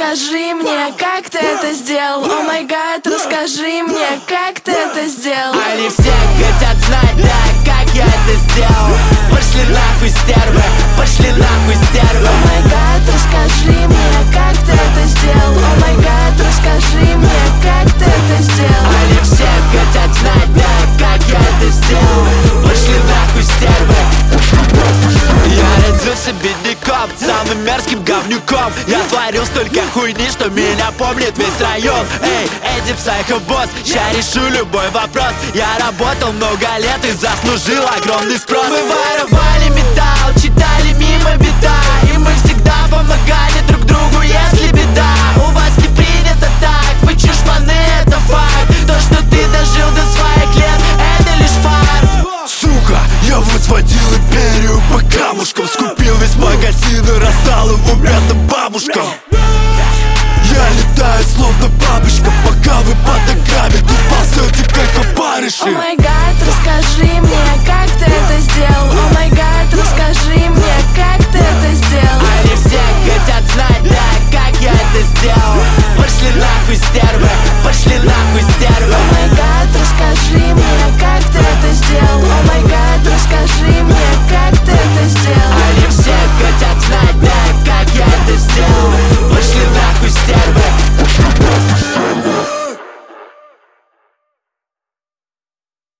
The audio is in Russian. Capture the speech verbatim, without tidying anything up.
расскажи мне, как ты это сделал. О май гад, расскажи мне, как ты это сделал. Они все хотят знать, да, как я это сделал. Пошли нахуй, стервы, пошли нахуй, стервы. О май гад, расскажи мне, как ты это сделал. О май гад, расскажи мне, как ты это сделал. Они все хотят знать, да, как я это сделал. Пошли нахуй, стервы. Я родился бедняком, самым мерзким говнюком. Я творил столько хуйни, что меня помнит весь район. Эй, Эдди Психо-босс, ща решу любой вопрос. Я работал много лет и заслужил огромный спрос. Мы воровали металл, читали мимо беда, и мы всегда помогали друг другу, если беда. У вас не принято так, вы чушпаны, это факт. То, что ты дожил до своих лет, это лишь фарт. Сука, я возводил империю по камушкам, скупил весь магазин и раздал его бедным бабушкам. Я летаю словно бабочка, пока вы под ногами тут ползете как опарыши. О май гад, расскажи мне, как ты это сделал.